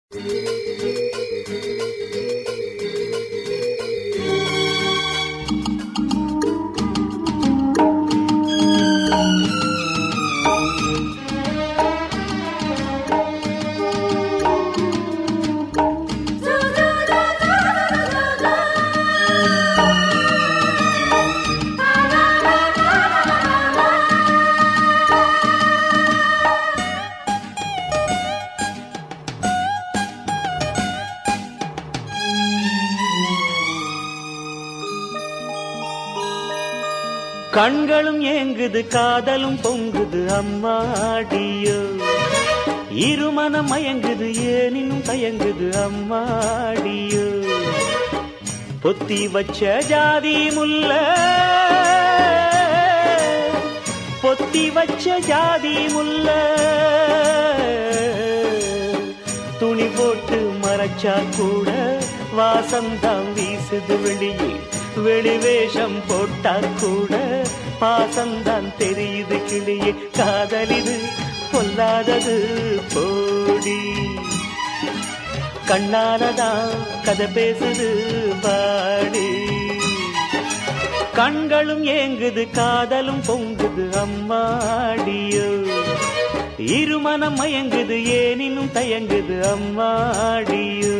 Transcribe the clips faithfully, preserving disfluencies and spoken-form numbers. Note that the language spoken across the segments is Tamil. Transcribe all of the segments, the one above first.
கண்களும் ஏங்குது காதலும் பொங்குது அம்மாடியோ, இருமனம் மயங்குது ஏனினும் தயங்குது அம்மாடியோ. பொத்தி வச்ச ஜாதி முல்ல, பொத்தி வச்ச ஜாதி முல்ல, துணி போட்டு மறைச்சா கூட வாசந்தான் வீசுது வெளியே. வெளிவேஷம் போட்டா கூட பாசந்தான் தெரியுது கிளியே. காதலிது பொல்லாதது போடி, கண்ணாலதான் கதை பேசுது பாடி. கண்களும் ஏங்குது காதலும் பொங்குது அம்மாடியோ, இருமனம் மயங்குது ஏனினும் தயங்குது அம்மாடியோ.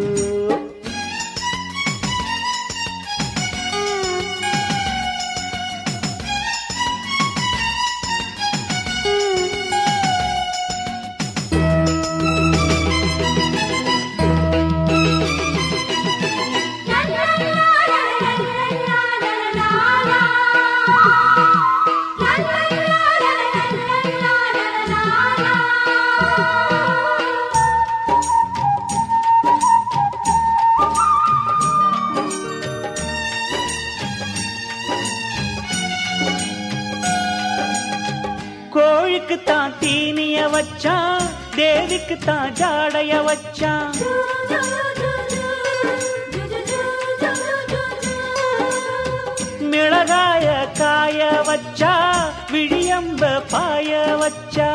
கோழிக்கு தான் தீனிய வச்சான், தேவிக்கு தான் ஜாடைய வச்சான். மிளகாய காய வச்சா, விழியம்ப பாய வச்சா.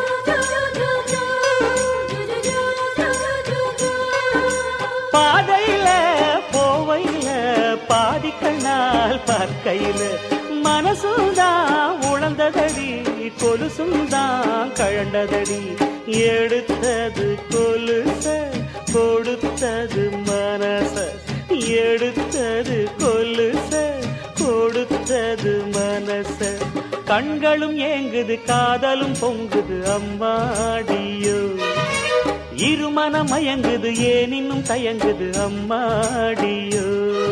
பாதையில போவையில பாதி கண்ணால் பார்க்கையில மனசுதான் உழந்ததடி, கொலுசுந்தான் கழண்டதடி. எடுத்தது கொலுச கொடுத்தது மனச, எடுத்தது கொலுச கொடுத்தது மனச. கண்களும் ஏங்குது காதலும் பொங்குது அம்மாடியோ, இருமனம் மயங்குது ஏனினும் தயங்குது அம்மாடியோ.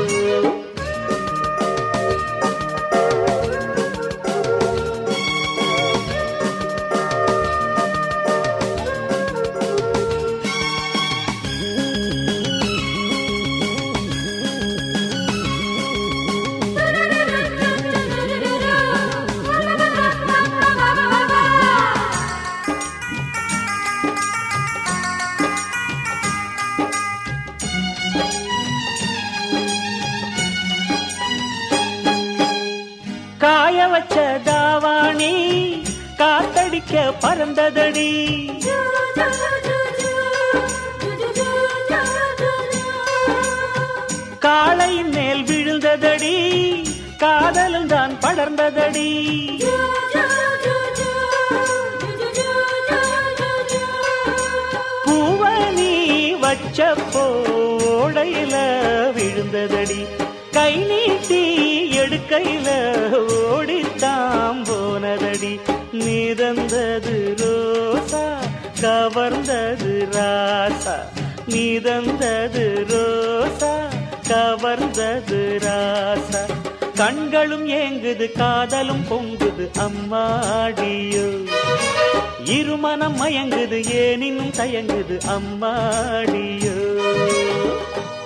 காய வச்ச தாவாணி காத்தடிக்க பறந்ததடி, காளையின் மேல் விழுந்ததடி, காதலும் தான் படர்ந்ததடி. பூவனி வச்ச போடையில விழுந்ததடி, கை நீட்டி எடுக்கையில ஓடித்தாம் போனதடி. நீதந்தது ரோசா கவர்ந்தது ராசா, நீதந்தது ரோசா கவர்ந்தது ராசா. கண்களும் ஏங்குது காதலும் பொங்குது அம்மாடியோ, இருமனம் மயங்குது ஏனினும் தயங்குது அம்மாடியோ.